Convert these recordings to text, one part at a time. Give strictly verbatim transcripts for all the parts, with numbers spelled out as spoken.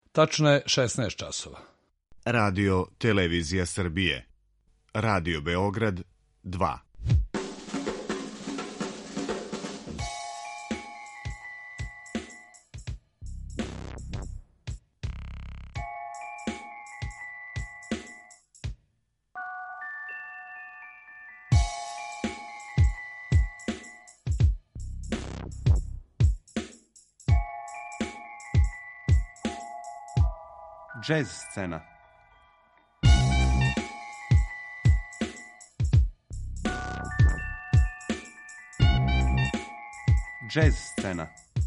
Tačno je šesnaest časova. Radio Televizija Srbije. Radio Beograd dva. Jazz scena. Jazz scena.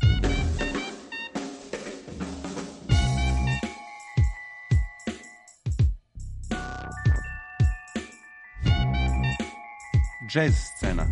Jazz scena.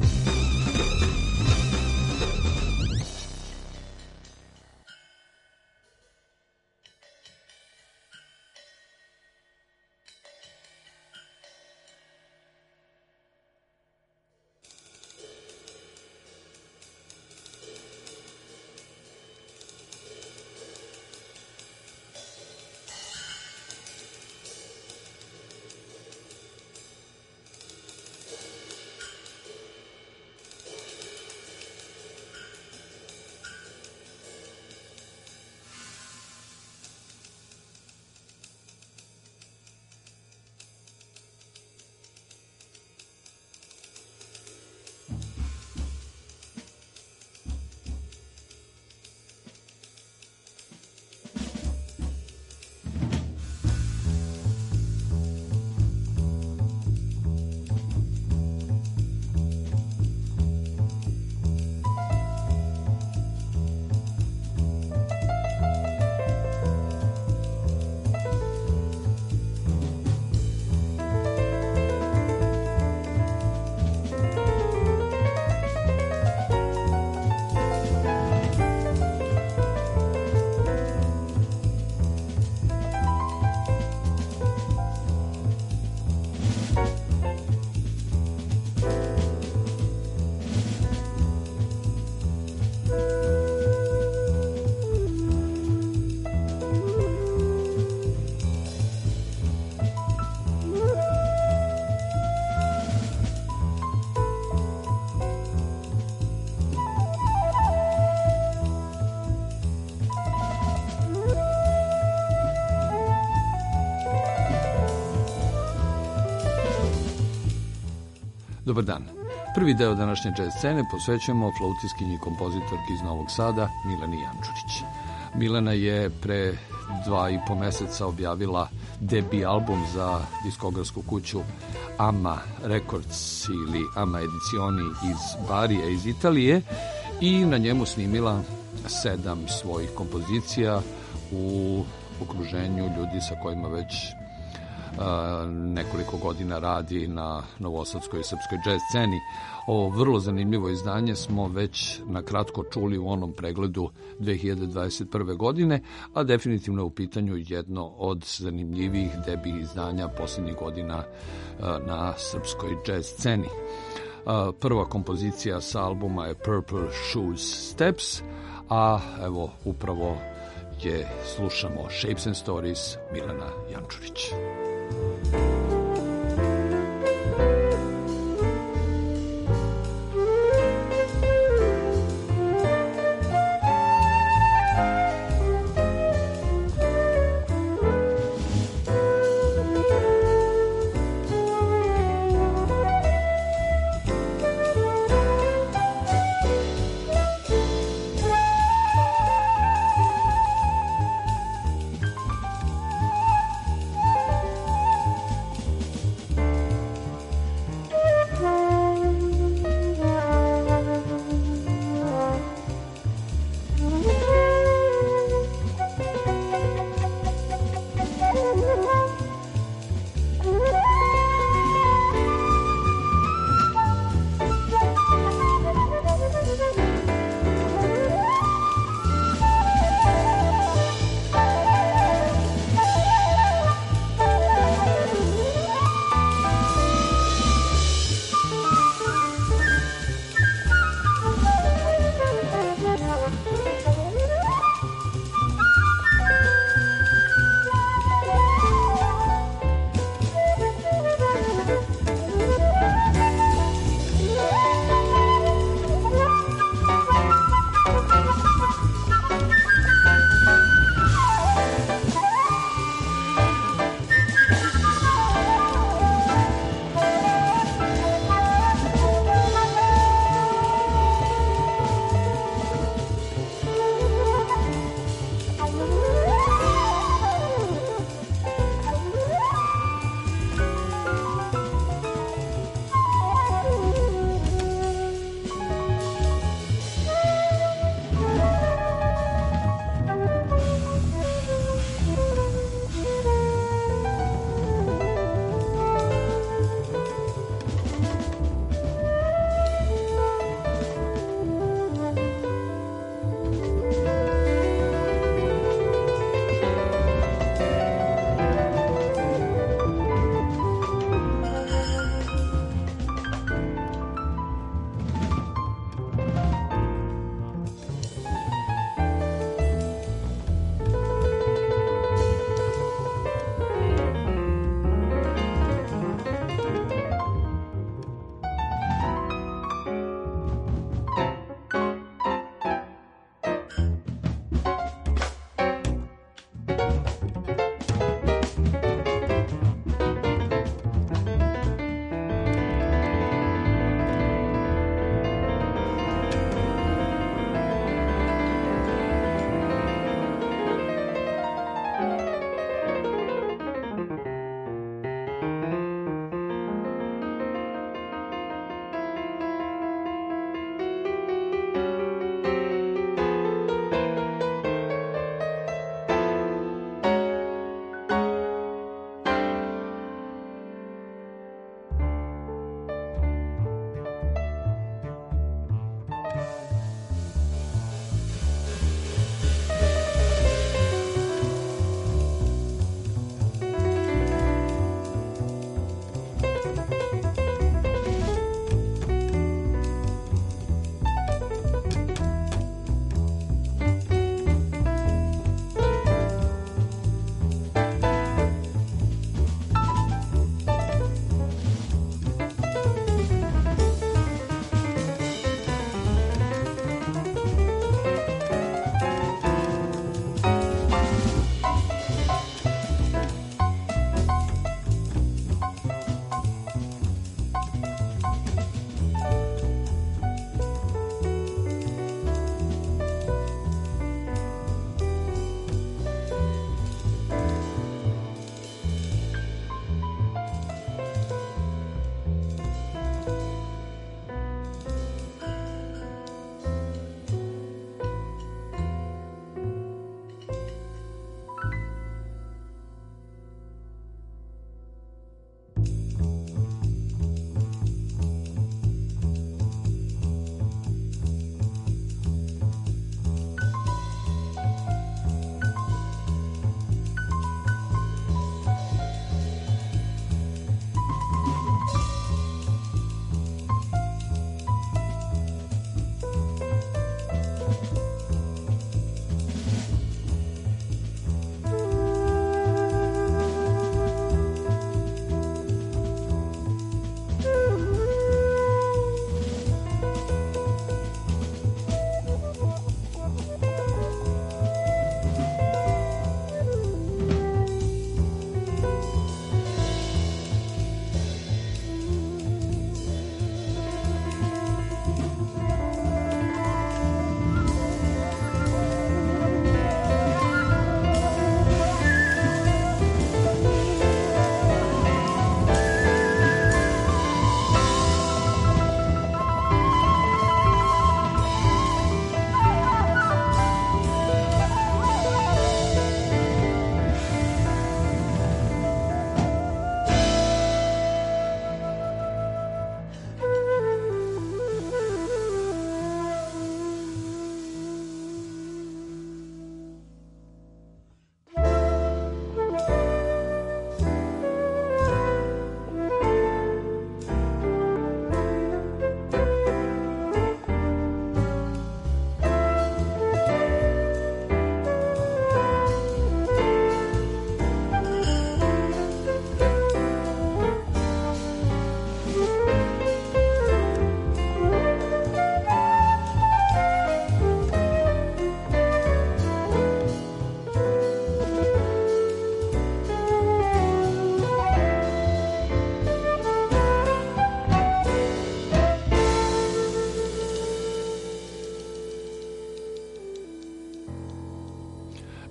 Dobar dan. Prvi deo današnje jazz scene posvećujemo flautistkinji i kompozitorki iz Novog Sada, Mileni Jančurić. Milena je pre dva i po meseca objavila debi album za diskografsku kuću Ama Records ili Ama Edicioni iz Barija, iz Italije, i na njemu snimila sedam svojih kompozicija u okruženju ljudi sa kojima već nekoliko godina radi na novosadskoj i srpskoj jazz sceni. Ovo vrlo zanimljivo izdanje smo već na kratko čuli u onom pregledu dve hiljade dvadeset prve. godine, a definitivno je u pitanju jedno od zanimljivijih debi izdanja posljednjih godina na srpskoj jazz sceni. Prva kompozicija sa albuma je Purple Shoes Steps, a evo upravo je slušamo Shapes and Stories, Milena Jančurić.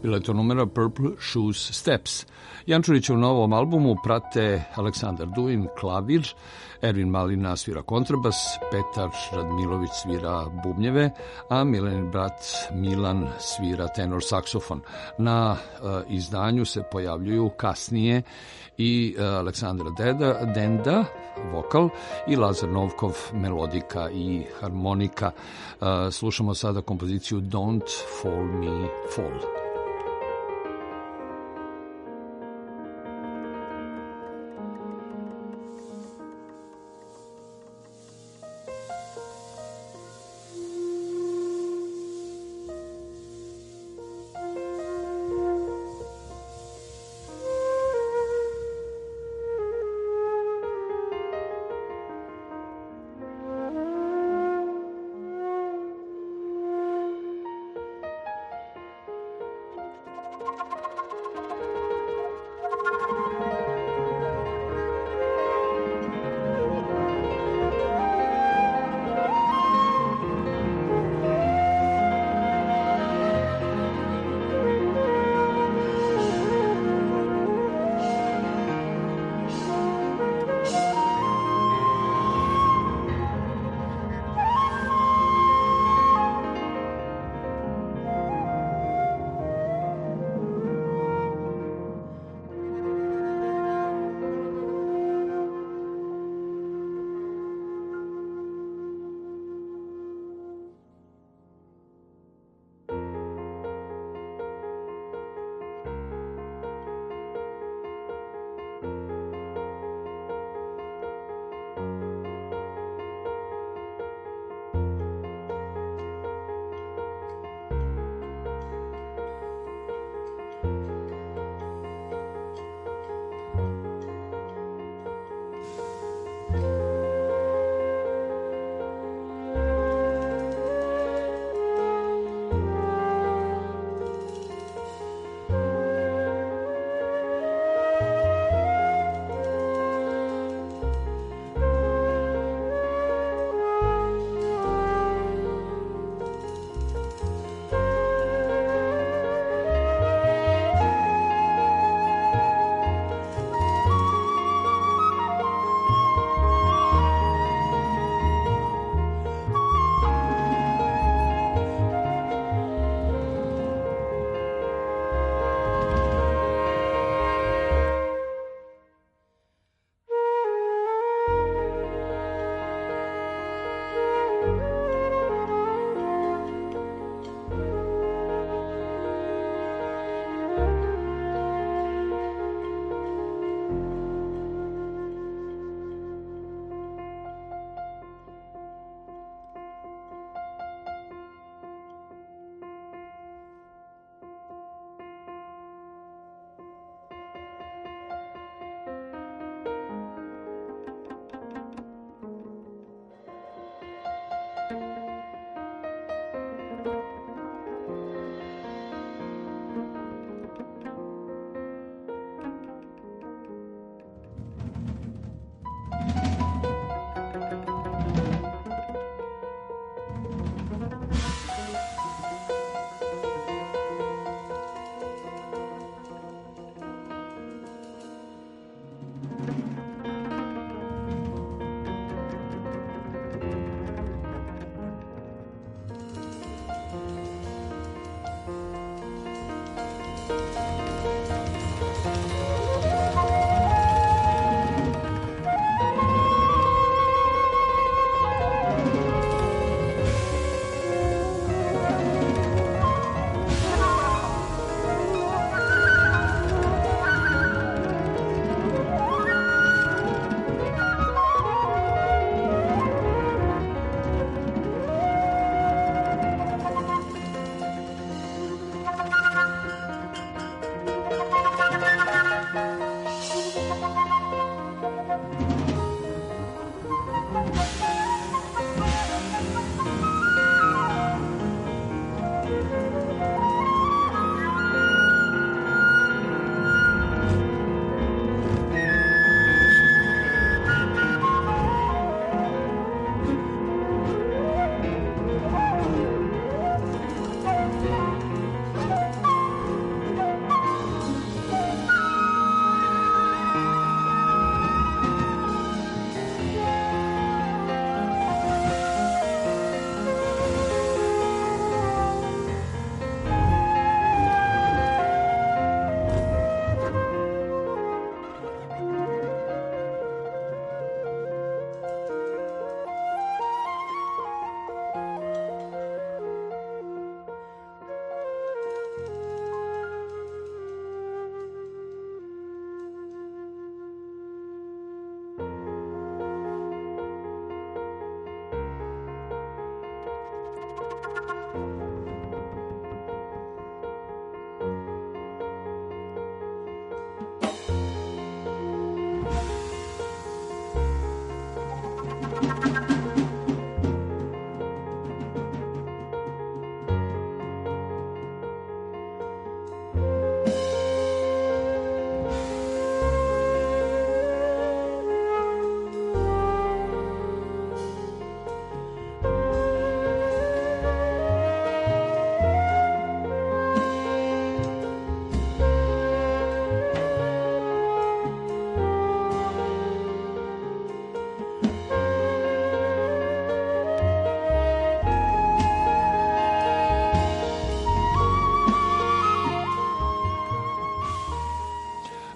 Bila je to numera Purple Shoes Steps. Jančurića u novom albumu prate Aleksandar Duvin, klavir, Ervin Malina svira kontrabas, Petar Radmilović svira bubnjeve, a Milenin brat Milan svira tenor saksofon. Na uh, izdanju se pojavljuju kasnije i uh, Aleksandra Deda, Denda, vokal, i Lazar Novkov, melodika i harmonika. Uh, slušamo sada kompoziciju Don't Fall Me Fall.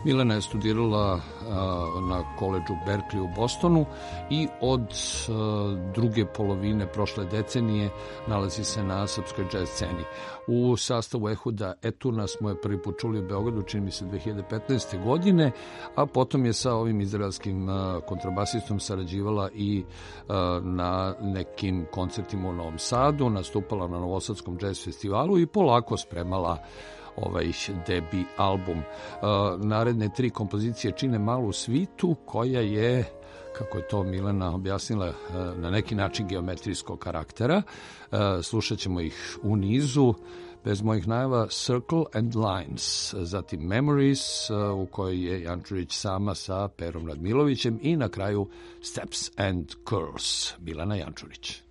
Milena je studirala na koledžu Berkeley u Bostonu i od druge polovine prošle decenije nalazi se na srpskoj jazz sceni. U sastavu Ehuda Eturna smo je prvi put čuli u Beogradu, čini mi se dve hiljade petnaeste. godine, a potom je sa ovim izraelskim kontrabasistom sarađivala i na nekim koncertima u Novom Sadu, nastupala na Novosadskom jazz festivalu i polako spremala ovaj debi album. Naredne tri kompozicije čine malu svitu koja je, kako je to Milena objasnila, na neki način geometrijskog karaktera. Slušat ćemo ih u nizu. Bez mojih najava Circle and Lines, zatim Memories u kojoj je Jančurić sama sa Perom Radmilovićem i na kraju Steps and Curls, Milena Jančurić.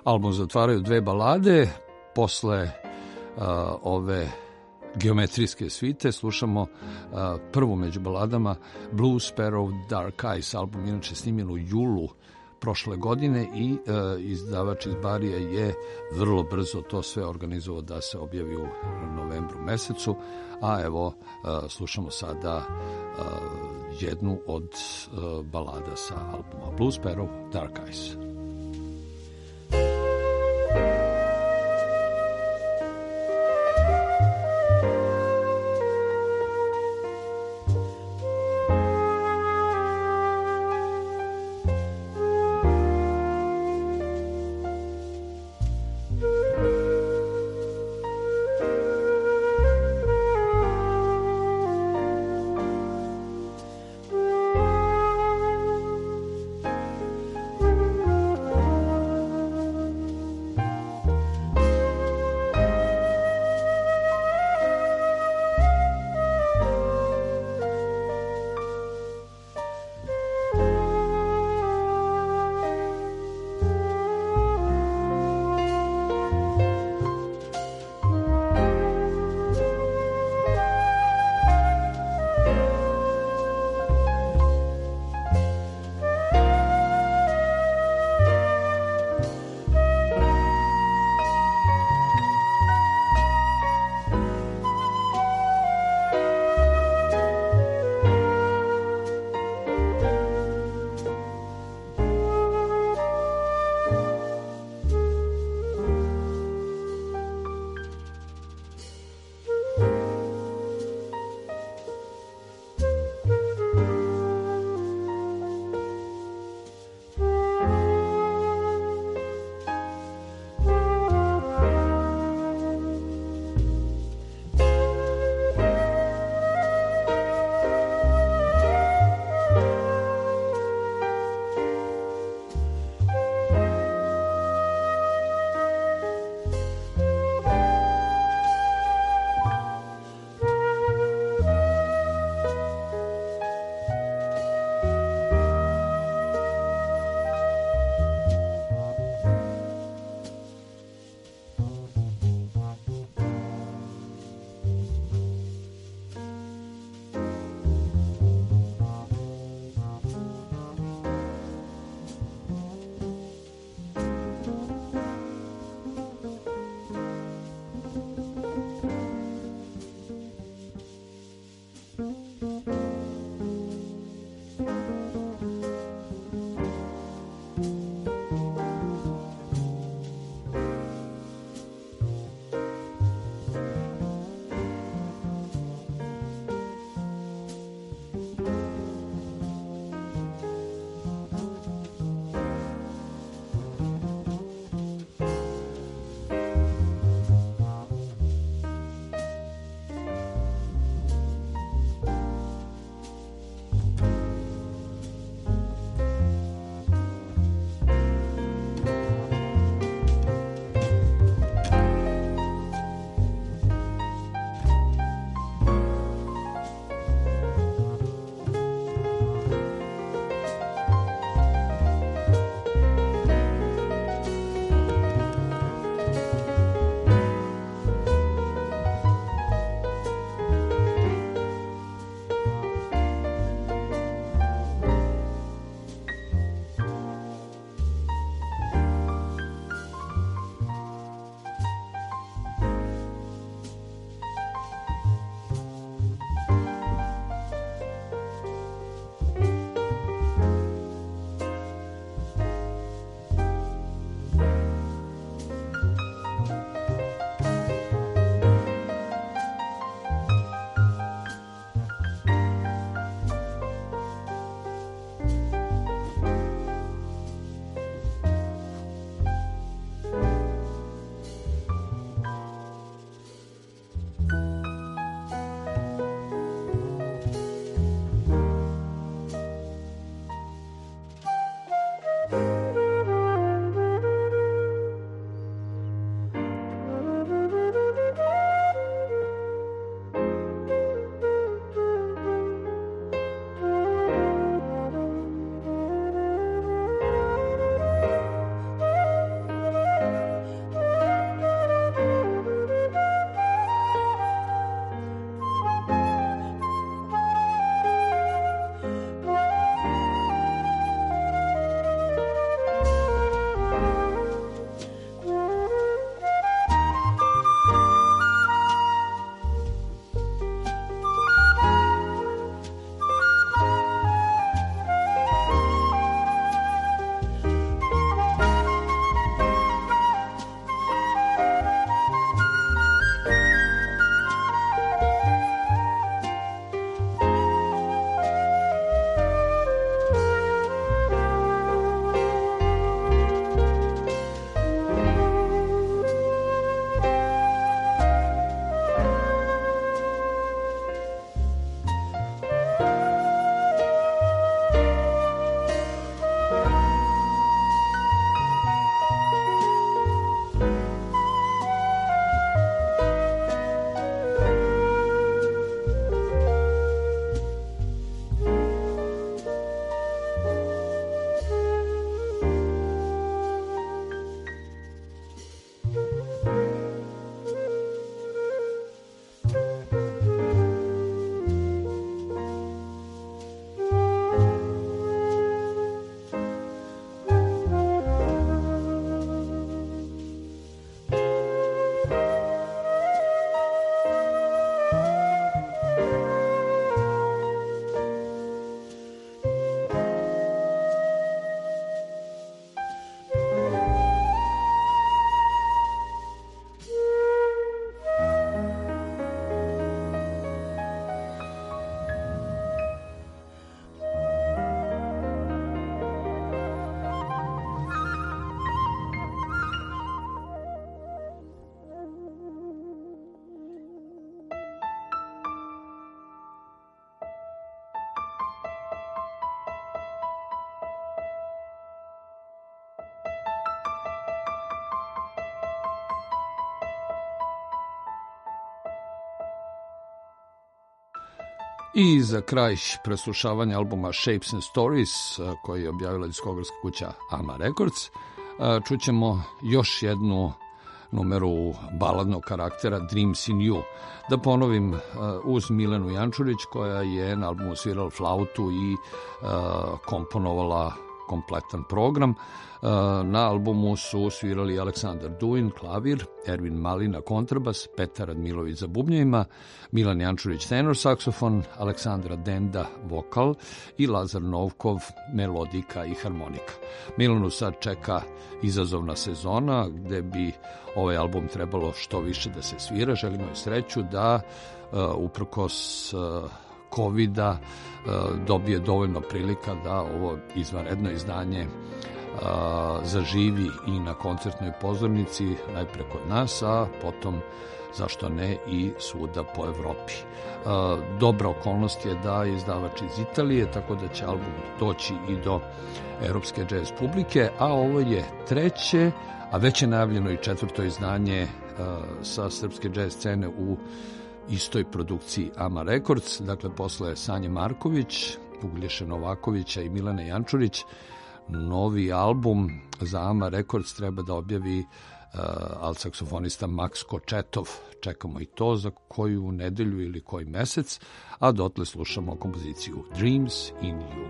Album zatvaraju dve balade. Posle uh, ove geometrijske svite slušamo uh, prvu među baladama Blue Sparrow Dark Eyes. Album inače snimljen u julu prošle godine i uh, izdavač iz Barija je vrlo brzo to sve organizovao da se objavi u novembru mesecu, a evo uh, slušamo sada uh, jednu od uh, balada sa albuma Blue Sparrow Dark Eyes. Thank I za kraj preslušavanja albuma Shapes and Stories, koji je objavila diskografska kuća Ama Records, čućemo još jednu numeru baladnog karaktera, Dreams in You. Da ponovim, uz Milenu Jančurić, koja je na albumu svirala flautu i komponovala kompletan program. Na albumu su svirali Aleksandar Duin, klavir, Ervin Malina, kontrabas, Petar Radmilović za bubnjevima, Milan Jančurić, tenor saksofon, Aleksandra Denda, vokal i Lazar Novkov, melodika i harmonika. Milanu sad čeka izazovna sezona gde bi ovaj album trebalo što više da se svira. Želimo joj sreću da uprkos kovida dobije dovoljno prilika da ovo izvanredno izdanje zaživi i na koncertnoj pozornici, najpre kod nas, a potom, zašto ne, i svuda po Evropi. Dobra okolnost je da je izdavač iz Italije, tako da će album doći i do evropske džez publike, a ovo je treće, a već je najavljeno i četvrto izdanje sa srpske džez scene u istoj produkciji Ama Records, dakle posle Sanje Marković, Uglješe Novakovića i Milane Jančurić, novi album za Ama Records treba da objavi uh, alt-saksofonista Maks Kočetov. Čekamo i to za koju nedelju ili koji mesec, a dotle slušamo kompoziciju Dreams in You.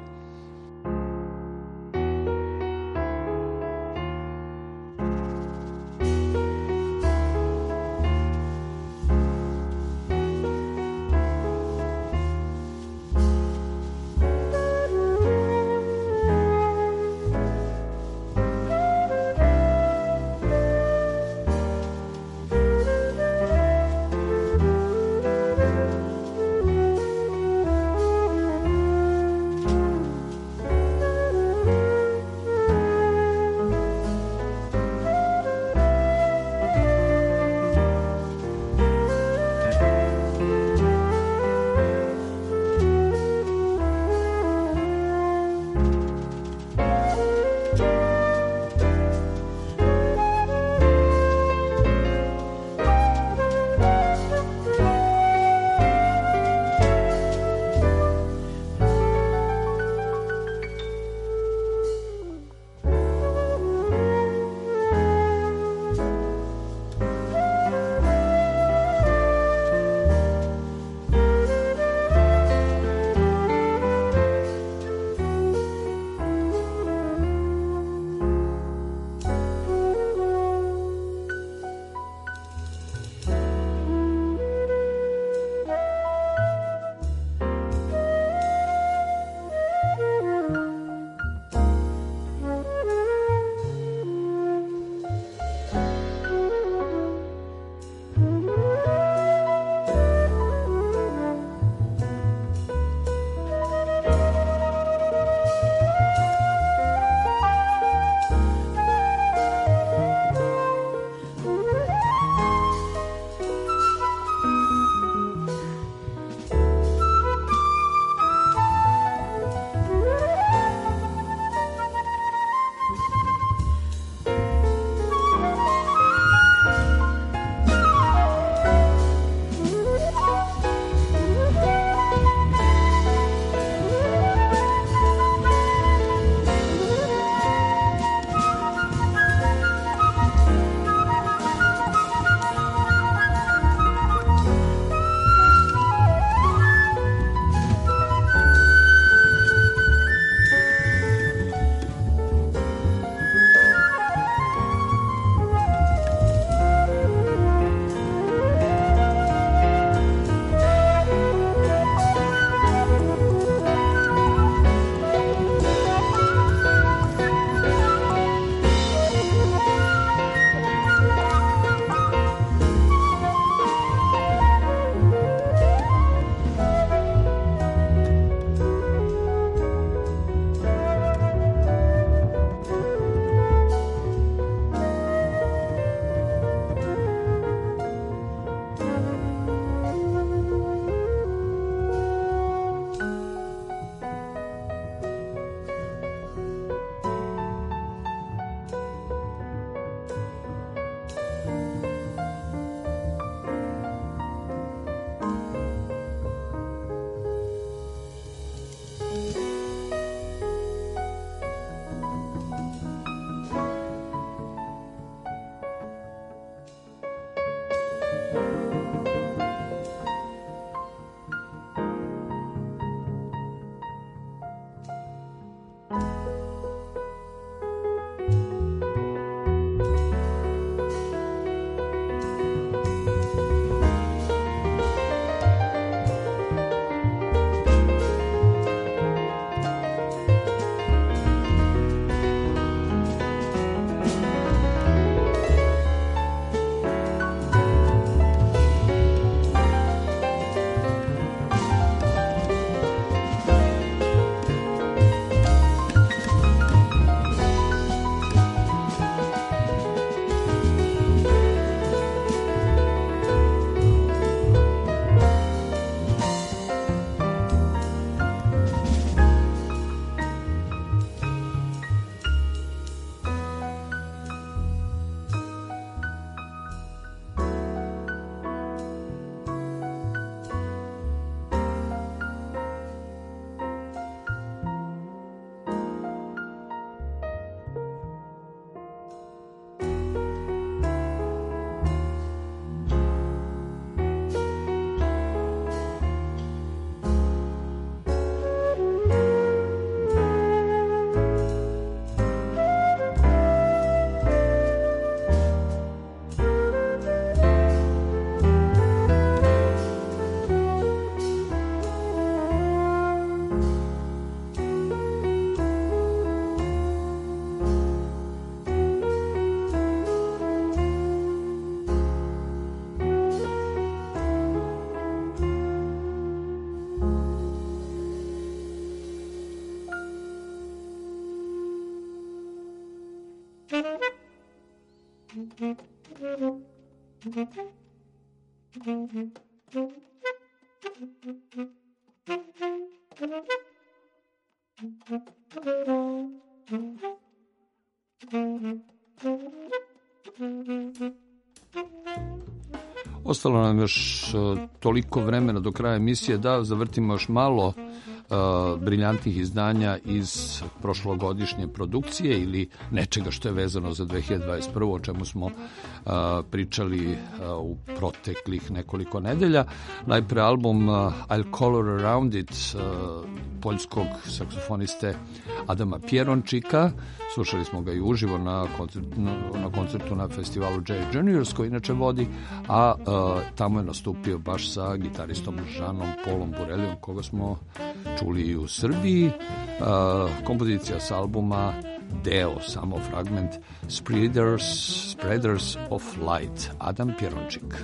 Ostalo nam još uh, toliko vremena do kraja emisije da zavrtimo još malo uh, briljantnih izdanja iz prošlogodišnje produkcije ili nečega što je vezano za dve hiljade dvadeset prvu, o čemu smo uh, pričali uh, u proteklih nekoliko nedelja. Najpre album uh, I'll Color Around It uh, poljskog saksofoniste Adama Pierončika. Slušali smo ga i uživo na koncertu na, na, koncertu na festivalu Jazz Juniors koji inače vodi, a uh, tamo je nastupio baš sa gitaristom Žanom Polom Burelijom, koga smo čuli i u Srbiji. Uh, kompozicija s albuma, deo, samo fragment, Spreaders, Spreaders of Light, Adam Pierončik.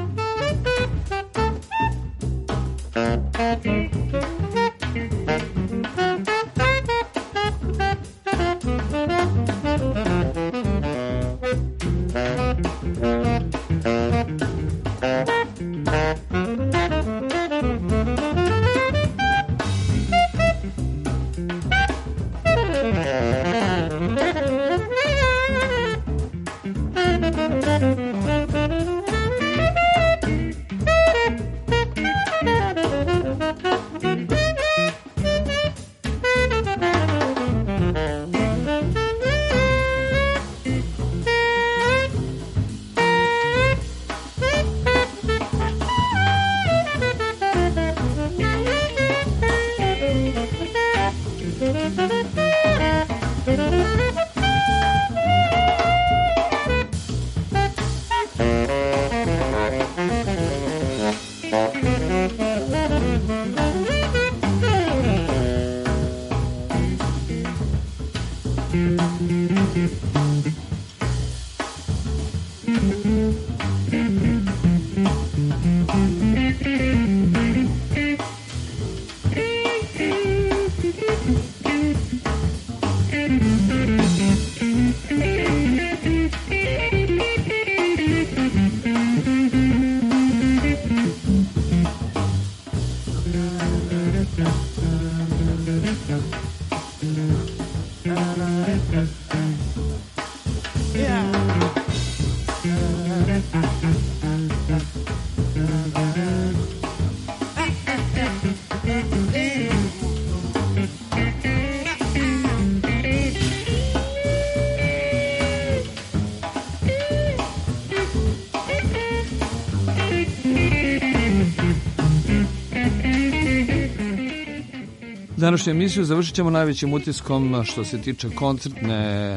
Današnju emisiju završit ćemo najvećim utiskom što se tiče koncertne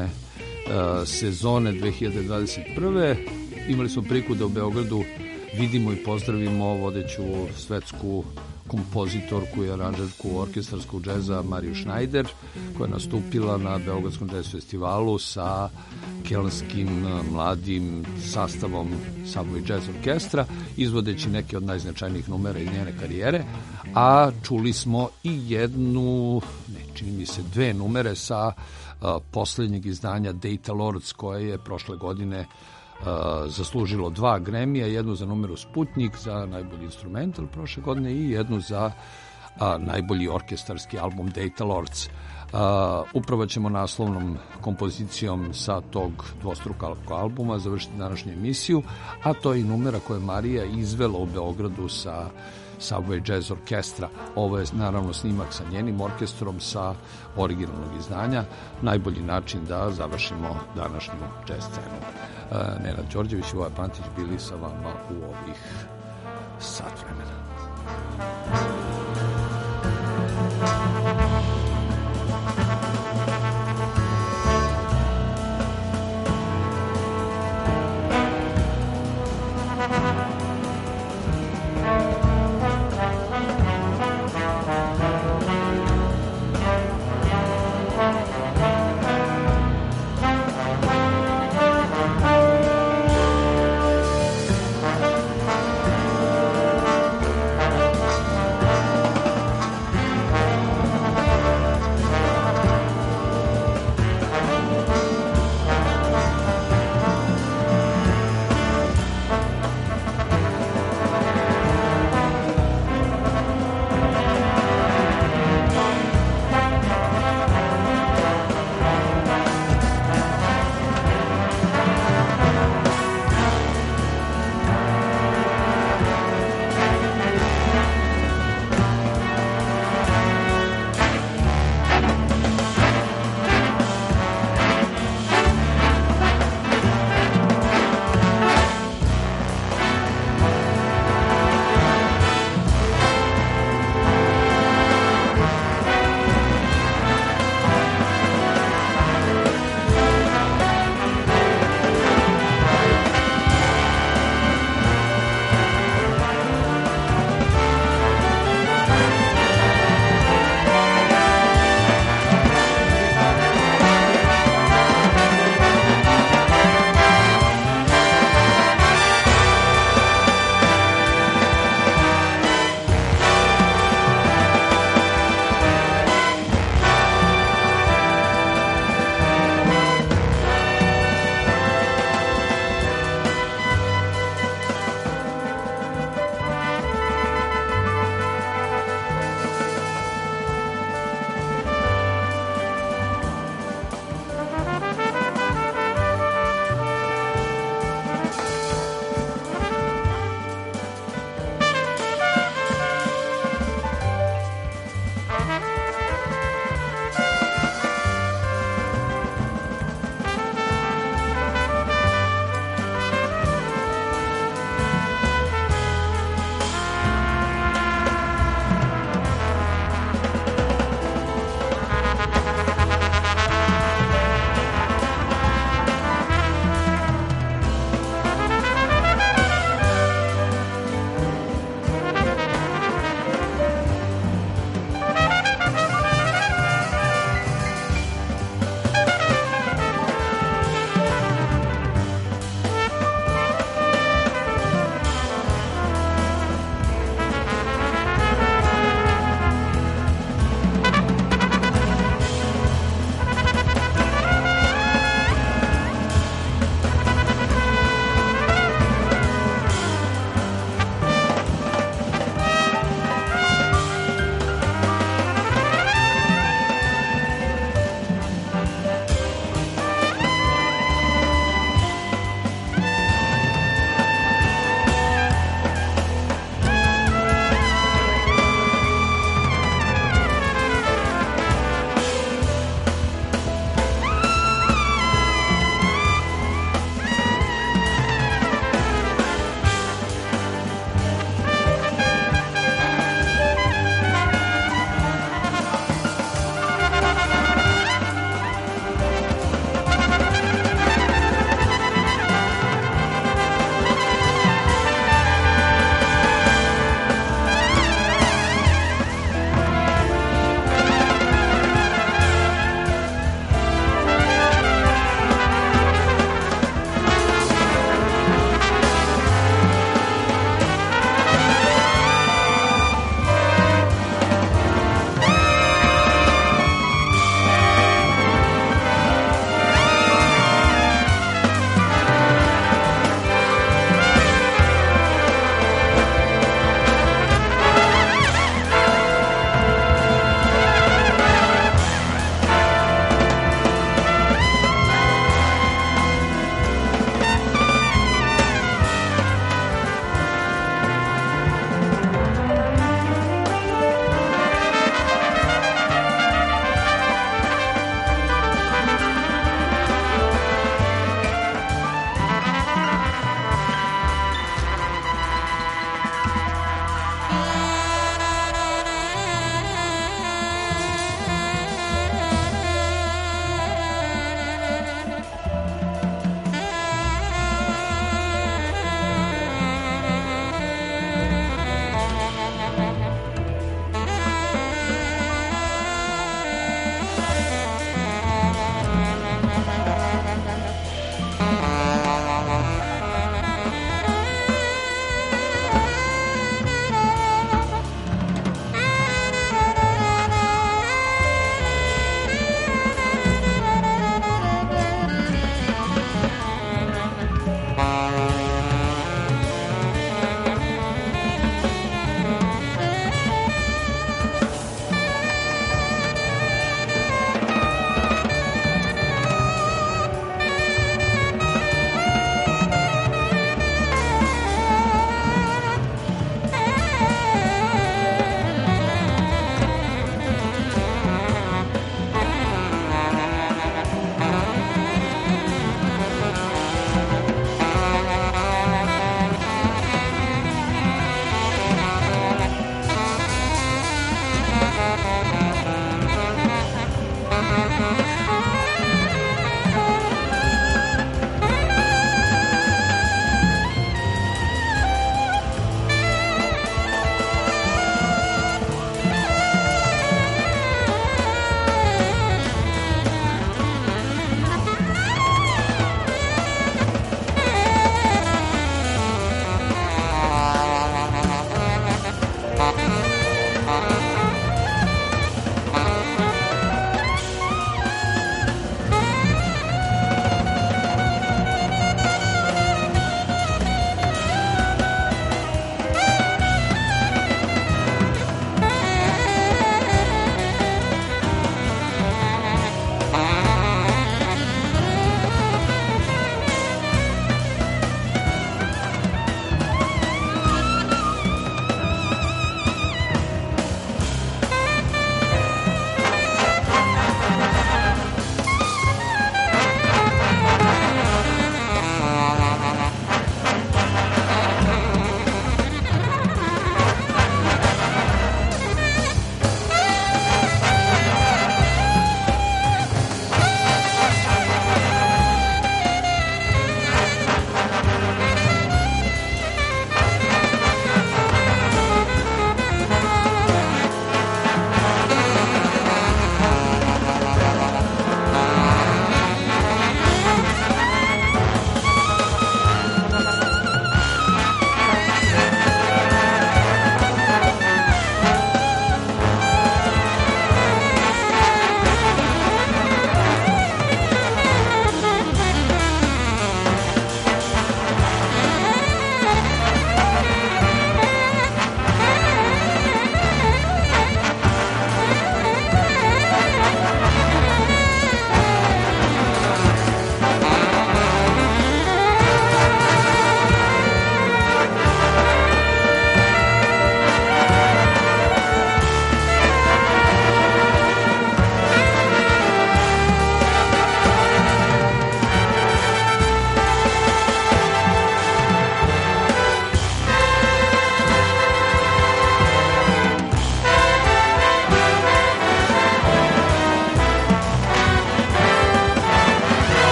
uh, sezone dve hiljade dvadeset prve. Imali smo priliku da u Beogradu vidimo i pozdravimo vodeću svetsku kompozitorku i aranžerku orkestarskog džeza Mariju Schneider, koja je nastupila na Beogradskom džez festivalu sa kelnskim mladim sastavom Subway Jazz Orkestra, izvodeći neke od najznačajnijih numera iz njene karijere, a čuli smo i jednu, ne čini mi se, dve numere sa uh, poslednjeg izdanja Data Lords, koje je prošle godine Uh, zaslužilo dva Grammy-a, jednu za numeru Sputnik za najbolji instrumental prošle godine i jednu za uh, najbolji orkestarski album Data Lords. Uh, upravo ćemo naslovnom kompozicijom sa tog dvostrukog albuma završiti današnju emisiju, a to je i numera koju je Marija izvela u Beogradu sa Subway Jazz Orkestra. Ovo je naravno snimak sa njenim orkestrom sa originalnog izdanja. Najbolji način da završimo današnju jazz scenu. Uh, Nenad Đorđević i Voja Pantić bili sa vama u ovih sat vremena.